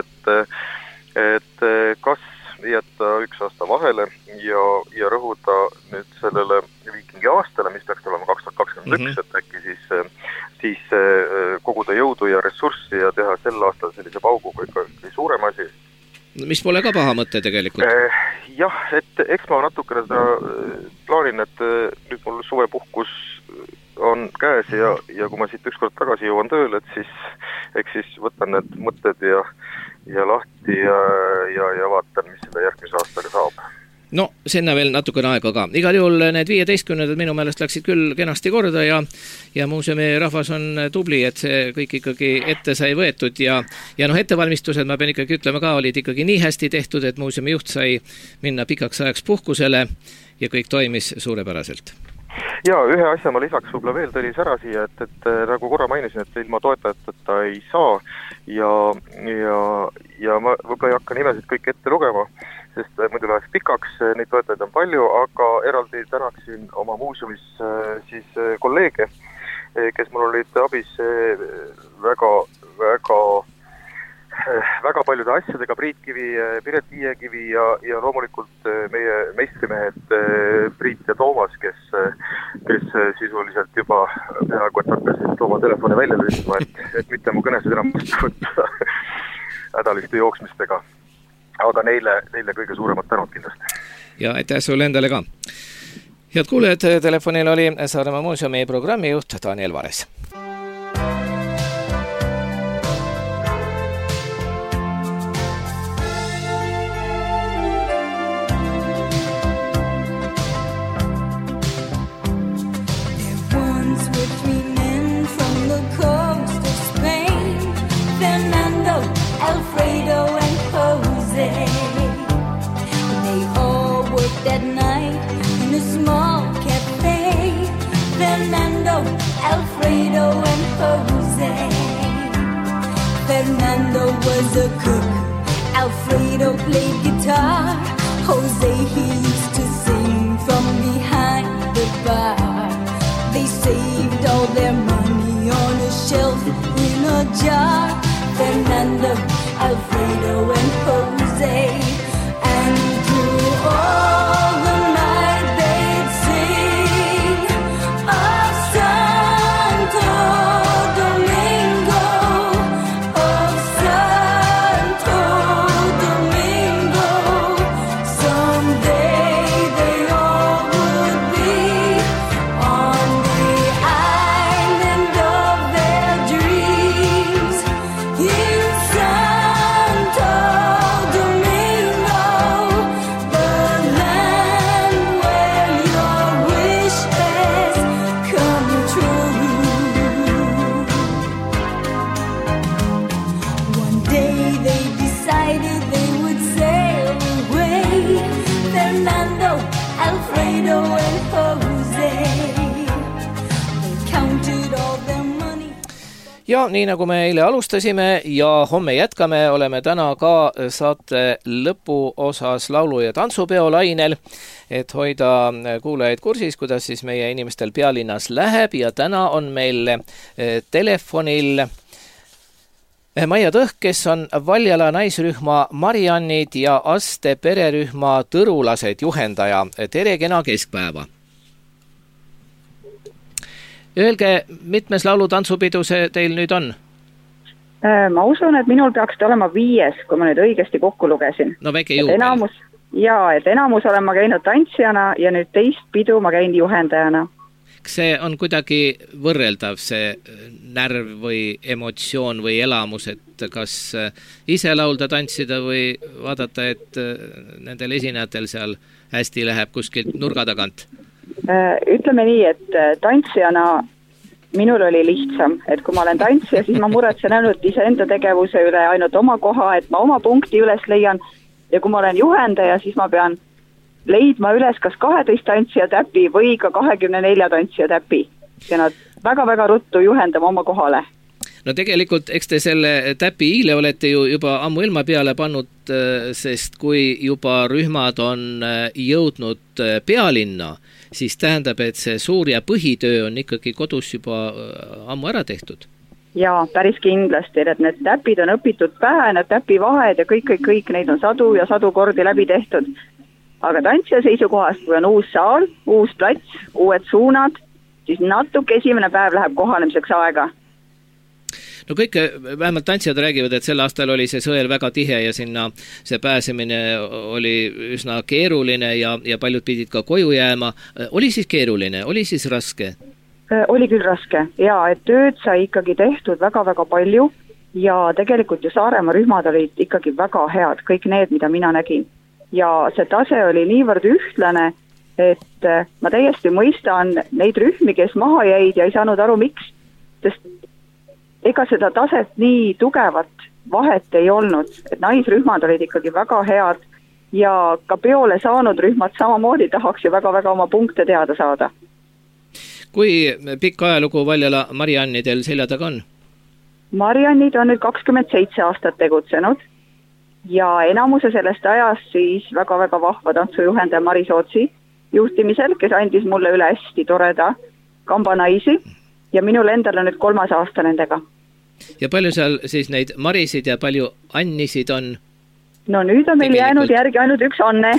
et kas jätta 1 aasta vahele ja rõhuda nüüd sellele Viikingi aastale, mis peaks olema 2021, et äkki siis koguda jõudu ja ressurssi ja teha sel aastal sellise pauguga ikka suurem asi. Mis pole ka paha mõte tegelikult? Jah, et eks ma natukene seda plaanin, et nüüd mul suvepuhkus on käes ja kui ma siit ükskord tagasi jõuan tööle, et siis võtan need mõtted ja lahti ja vaatan, mis selle järgmise aastaga saab. No, sinna veel natukene aega ka. Igal juhul need 15 minu meelest läksid küll kenasti korda ja muuseumi rahvas on tubli, et see kõik ikkagi ette sai võetud ja ettevalmistused, ma pean ikkagi ütlema ka, olid ikkagi nii hästi tehtud, et muuseumi juht sai minna pikaks ajaks puhkusele ja kõik toimis suurepäraselt. Ja ühe asja ma lisaks võib-olla veel tõlis ära siia, et nagu korra mainisin, et ilma toetajateta ei saa ja ma võib-olla ei hakka nimesid kõik ette lugema, sest muidu läheks pikaks, neid toetajaid on palju, aga eraldi tänaksin oma muuseumis siis kolleege, kes mul olid abis väga paljude asjadega, Priit Kivi, Piret Viiekivi ja loomulikult meie meistrimehed Priit ja Toomas, kes sisuliselt juba peaaegu et hakkasid oma telefoni välja lüstma, et mitte mu kõnesid enam vastu võtta hädaliste jooksmistega. Aga neile kõige suuremad tänud kindlasti. Ja aitäh sulle endale ka. Head kuulejad, telefonil oli Saaremaa muuseumi programmijuht Daniel Vares. That night in a small cafe, Fernando, Alfredo and Jose. Fernando was a cook, Alfredo played guitar, Jose he used to sing from behind the bar. They saved all their money on a shelf in a jar. Fernando, Alfredo and Jose. And through all the night they'd sing of Santo Domingo, of Santo Domingo. Someday they all would be on the island of their dreams in Santo Domingo. Ja nii nagu me eile alustasime ja homme jätkame, oleme täna ka saate lõpuosas laulu- ja tantsupeo lainel, et hoida kuulajaid kursis, kuidas siis meie inimestel pealinnas läheb ja täna on meil telefonil Maia Tõhk, kes on Valjala naisrühma Mariannid ja Aste pererühma Tõrulased juhendaja. Tere, kena keskpäeva! Öelge, mitmes laulu-tantsupidu see teil nüüd on? Ma usun, et minul peaks olema 5, kui ma nüüd õigesti kokku lugesin. No väike juubel. Et enamus olen ma käinud tantsijana ja nüüd teist pidu ma käin juhendajana. Kas see on kuidagi võrreldav, see närv või emotsioon või elamus, et kas ise laulda, tantsida või vaadata, et nendel esinejatel seal hästi läheb kuskilt nurga tagant? Ütleme nii, et tantsijana minul oli lihtsam, et kui ma olen tantsija, siis ma muretsen ainult iseenda tegevuse üle, ainult oma koha, et ma oma punkti üles leian ja kui ma olen juhendaja, siis ma pean leidma üles kas 12 tantsija täpi või ka 24 tantsija täpi ja nad väga-väga ruttu juhendama oma kohale. No tegelikult, eks te selle täpi hiile olete ju juba ammu ilma peale pannud, sest kui juba rühmad on jõudnud pealinna, siis tähendab, et see suur ja põhitöö on ikkagi kodus juba ammu ära tehtud. Jaa, päris kindlasti, et need täpid on õpitud pähe, need täpivahed ja kõik, neid on sadu ja sadu kordi läbi tehtud. Aga tantsija seisukohast, kui on uus saal, uus plats, uued suunad, siis natuke esimene päev läheb kohanemiseks aega. No kõik, vähemalt tantsijad räägivad, et sel aastal oli see sõel väga tihe ja sinna see pääsemine oli üsna keeruline ja paljud pidid ka koju jääma. Oli siis keeruline, oli siis raske? Oli küll raske, jaa, et tööd sai ikkagi tehtud väga-väga palju ja tegelikult ju Saaremaa rühmad olid ikkagi väga head, kõik need, mida mina nägin. Ja see tase oli niivõrd ühtlane, et ma täiesti mõistan neid rühmi, kes maha jäid ja ei saanud aru miks, sest ega seda taset nii tugevat vahet ei olnud, et naisrühmad olid ikkagi väga head ja ka peole saanud rühmad samamoodi tahaks ju väga-väga oma punkte teada saada. Kui pikk ajalugu Valjala Mariannidel selja taga on? Mariannid on nüüd 27 aastat tegutsenud ja enamuse sellest ajast siis väga-väga vahva tantsujuhendaja Maris Ootsi juhtimisel, kes andis mulle üle hästi toreda kambanaisi ja minul endal on nüüd 3. aasta nendega. Ja palju seal siis neid Marisid ja palju Annisid on? No nüüd on meil jäänud järgi ainult üks Anne.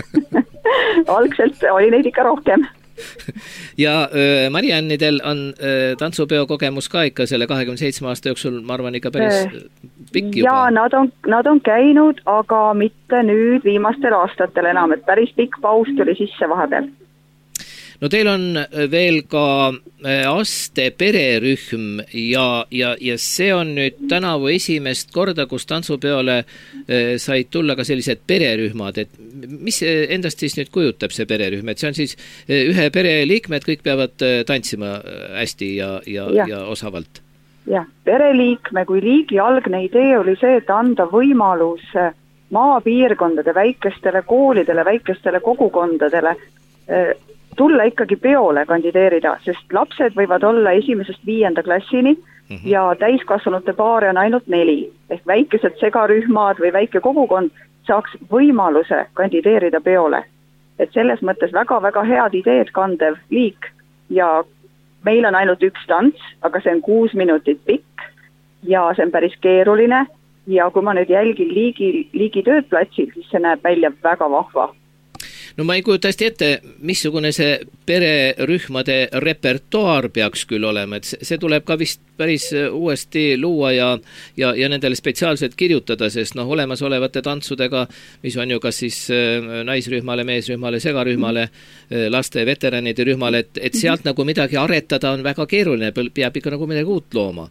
Algselt oli neid ikka rohkem. Ja Mariannidel on tantsupeo kogemus ka ikka selle 27 aasta jooksul, ma arvan, ikka päris pikk juba. Ja nad on käinud, aga mitte nüüd viimastel aastatel enam, et päris pikk paus tuli sisse vahepeal. No teil on veel ka aste pererühm ja see on nüüd tänavu esimest korda, kus tantsupeole said tulla ka sellised pererühmad, et mis endast siis nüüd kujutab see pererühm, et see on siis ühe pere liikmed, kõik peavad tantsima hästi ja osavalt? Jah, pereliikme kui liigi algne idee oli see, et anda võimalus maapiirkondade väikestele koolidele, väikestele kogukondadele tulla ikkagi peole kandideerida, sest lapsed võivad olla 1.–5. klassini ja täiskasvanute paare on ainult 4. Ehk väikesed segarühmad või väike kogukond saaks võimaluse kandideerida peole. Et selles mõttes väga-väga head ideed kandev liik ja meil on ainult üks tants, aga see on 6 minutit pikk ja see on päris keeruline ja kui ma nüüd jälgin liigi tööd platsil, siis see näeb välja väga vahva. No ma ei kujuta hästi ette, missugune see pererühmade repertuaar peaks küll olema, et see tuleb ka vist päris uuesti luua ja nendele spetsiaalselt kirjutada, sest olemasolevate tantsudega, mis on ju kas siis naisrühmale, meesrühmale, segarühmale, laste veteranide rühmale, et sealt nagu midagi aretada on väga keeruline, peab ikka nagu midagi uut looma.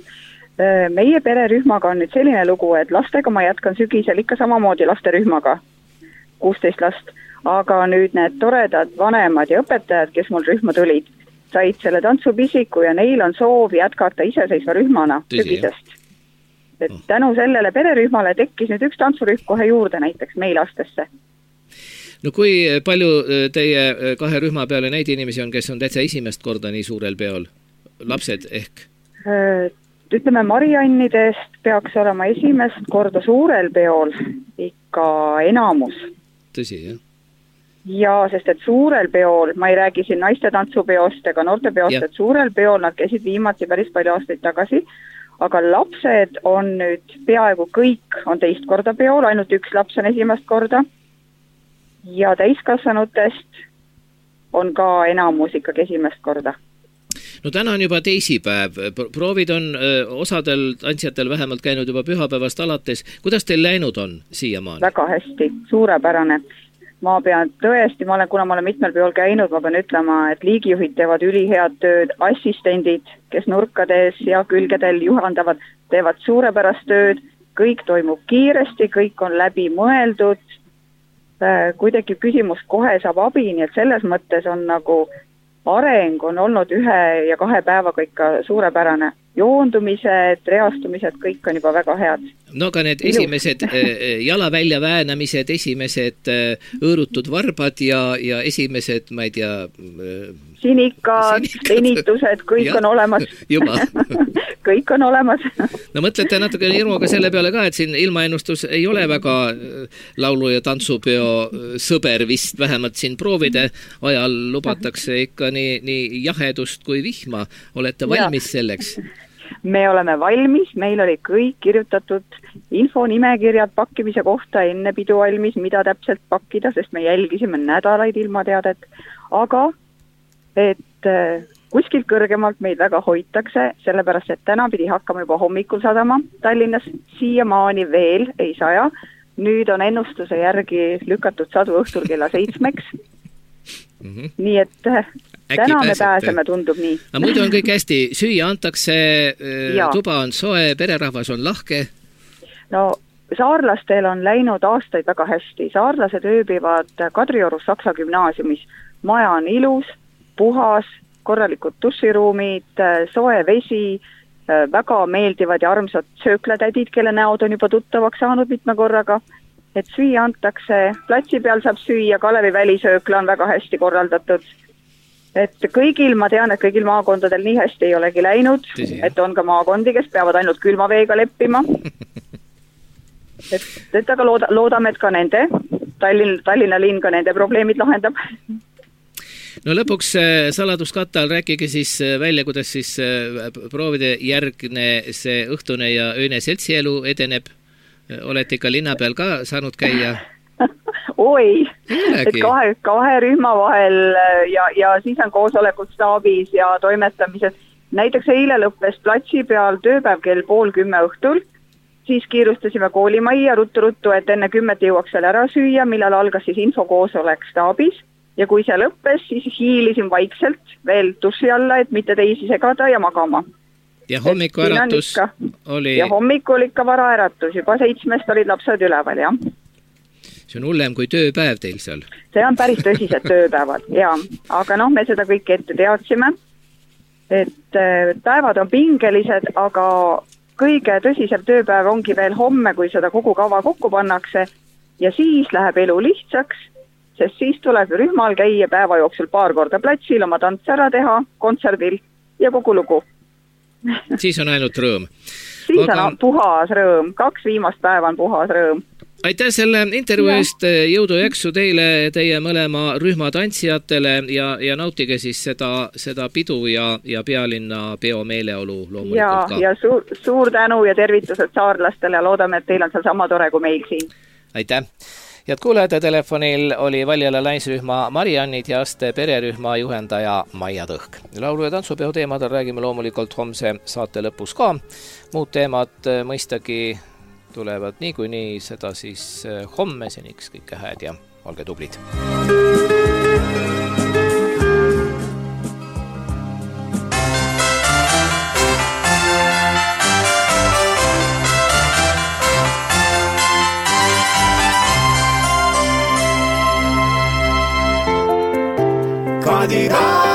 Meie pererühmaga on nüüd selline lugu, et lastega ma jätkan sügisel ikka samamoodi lasterühmaga, 16 last. Aga nüüd need toredad vanemad ja õpetajad, kes mul rühma tulid, said selle tantsupisiku ja neil on soov jätkata iseseisva rühmana sügisest. Et tänu sellele pererühmale tekkis nüüd üks tantsurühm kohe juurde näiteks meil lastesse. No kui palju teie kahe rühma peale neid inimesi on, kes on täitsa esimest korda nii suurel peol? Lapsed ehk? Ütleme, Mariannidest peaks olema esimest korda suurel peol ikka enamus. Tõsi, jah? Ja, sest et suurel peol, ma ei räägi siin naiste tantsupeost ega noortepeost, et suurel peol nad käisid viimati päris palju aastaid tagasi, aga lapsed on nüüd peaaegu kõik on teist korda peol, ainult üks laps on esimest korda ja täiskasvanutest on ka enamus ikkagi esimest korda. No täna on juba teisipäev, proovid on osadel tantsijatel vähemalt käinud juba pühapäevast alates. Kuidas teil läinud on siiamaani? Väga hästi, suurepärane. Ma pean tõesti, kuna ma olen mitmel peol käinud, ma pean ütlema, et liigijuhid teevad ülihead tööd, assistendid, kes nurkades ja külgedel juhendavad, teevad suurepärast tööd, kõik toimub kiiresti, kõik on läbi mõeldud, kui tekib küsimus, kohe saab abi, nii et selles mõttes on nagu areng on olnud 1 ja 2 päevaga ikka suurepärane. Joondumised, reastumised, kõik on juba väga head. No ka need esimesed jala välja väänamised, esimesed õõrutud varbad ja esimesed, ma ei tea... Sinikad, venitused, kõik on olemas. Juba. Kõik on olemas. No mõtlete natuke hirmuga selle peale ka, et siin ilmaennustus ei ole väga laulu- ja tantsupeo sõber vist, vähemalt siin proovide ajal lubatakse ikka nii jahedust kui vihma. Olete valmis selleks? Me oleme valmis, meil oli kõik kirjutatud infonimekirjad pakkimise kohta enne pidu valmis, mida täpselt pakkida, sest me jälgisime nädalaid ilmateadet, aga et kuskilt kõrgemalt meid väga hoitakse, sellepärast et täna pidi hakkama juba hommikul sadama Tallinnas, siiamaani veel ei saja, nüüd on ennustuse järgi lükatud sadu õhtul kella 7-ks. Nii et täna me pääseme, tundub nii. Aga muidu on kõik hästi, süüa antakse, tuba on soe, pererahvas on lahke? No saarlastel on läinud aastaid väga hästi. Saarlased ööbivad Kadriorus Saksa gümnaasiumis. Maja on ilus, puhas, korralikud duširuumid, soe vesi, väga meeldivad ja armsad sööklatädid, kelle näod on juba tuttavaks saanud mitme korraga. Et süüa antakse, platsi peal saab süüa, Kalevi välisöökla on väga hästi korraldatud. et kõigil, ma tean, et kõigil maakondadel nii hästi ei olegi läinud, et on ka maakondi, kes peavad ainult külma veega leppima. et aga loodame, et ka nende, Tallinna linn ka nende probleemid lahendab. No lõpuks saladuskatte all rääkige siis välja, kuidas siis proovide järgne see õhtune ja öine seltsielu edeneb. Olete ikka linna peal ka saanud käia? Oi, et kahe rühma vahel ja siis on koosolekud staabis ja toimetamised. Näiteks eile lõppes platsi peal tööpäev kell 9:30 õhtul, siis kiirustasime koolimajja ruttu, et enne 10 jõuaks seal ära süüa, millal algas siis infokoosolek staabis ja kui see lõppes, siis hiilisin vaikselt veel duši alla, et mitte teisi segada ja magama. Ja hommikuäratus oli... Ja hommikul ikka varaäratus, juba 7 olid lapsed üleval, jah. See on hullem kui tööpäev teil seal. See on päris tõsised tööpäevad, jaa. Aga me seda kõike ette teadsime, et päevad on pingelised, aga kõige tõsisem tööpäev ongi veel homme, kui seda kogu kava kokku pannakse ja siis läheb elu lihtsaks, sest siis tuleb rühmal käia päeva jooksul paar korda platsil, oma tants ära teha, kontserdil ja kogu lugu. Siis on ainult rõõm. Siis on puhas rõõm, 2 viimast päeva on puhas rõõm. Aitäh selle intervjuu eest, jõudu jaksu teile, teie mõlema rühma tantsijatele ja nautige siis seda pidu ja pealinna peo meeleolu loomulikult ka. Ja suur tänu ja tervitused saarlastele ja loodame, et teil on seal sama tore kui meil siin. Aitäh! Head kuulajate telefonil oli Valjala naisrühma Mariannid ja Aste pererühma juhendaja Maia Tõhk. Laulu- ja tantsupeo teemadel räägime loomulikult homse saate lõpus ka. Muud teemad mõistagi tulevad niikuinii, seda siis homme, seniks kõike hääd ja olge tublid. Kadira